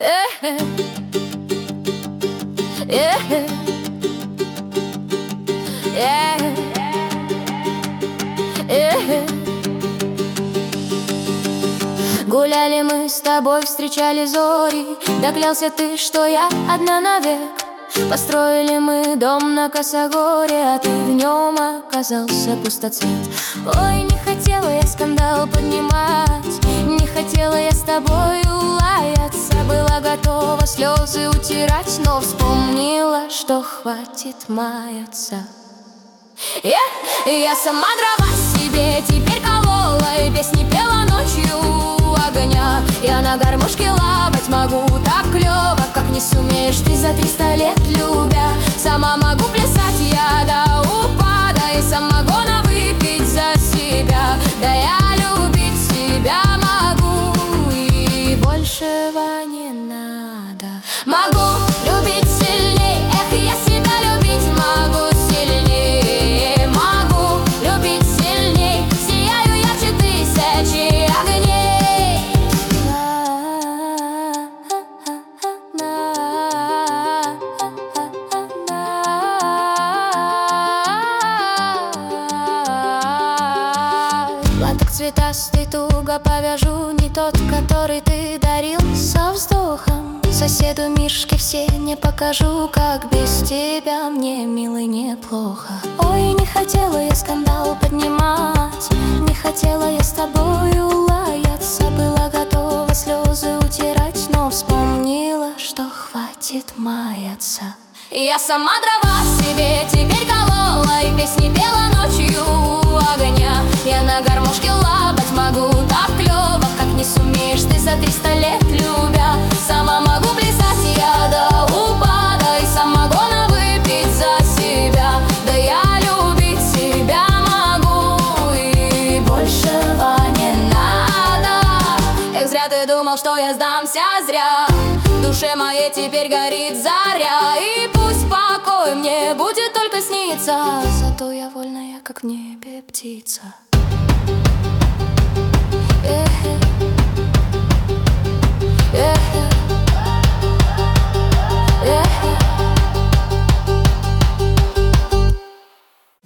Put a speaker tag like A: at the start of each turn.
A: Гуляли мы с тобой, встречали зори. Да клялся ты, что я одна навек. Построили мы дом на косогоре, а ты в нем оказался пустоцвет. Ой, не хотела я скандал поднимать, не хотела я с тобою лаяться. Была готова слезы утирать, но вспомнила, что хватит маяться. Я сама дрова себе теперь колола и песни пела ночью огня. Я на гармошке лапать могу так клёво, как не сумеешь ты за 300 лет любя. Сама могу плясать я до упада и самогона выпить за себя. Да я любить себя могу, и большего не надо. Могу любить сильней, эх, я себя любить могу сильней. Могу любить сильней, сияю ярче тысячи огней. Платок цветастый туго повяжу, не тот, который ты дарил со вздохом. Соседу Мишке все не покажу, как без тебя мне, милый, неплохо. Ой, не хотела я скандал поднимать, не хотела я с тобою лаяться. Была готова слезы утирать, но вспомнила, что хватит маяться. Я сама дрова себе теперь колола и песни пела ночью огня. Я на гармошке лапать могу так клёво, как не сумеешь ты за 300 лет любя. Сама могу плясать я до упада и самогона выпить за себя. Да я любить себя могу, и большего не надо. Эх, зря ты думал, что я сдамся, зря. В душе моей теперь горит заря, и пусть покой мне будет только сниться. Зато я вольная, как в небе птица.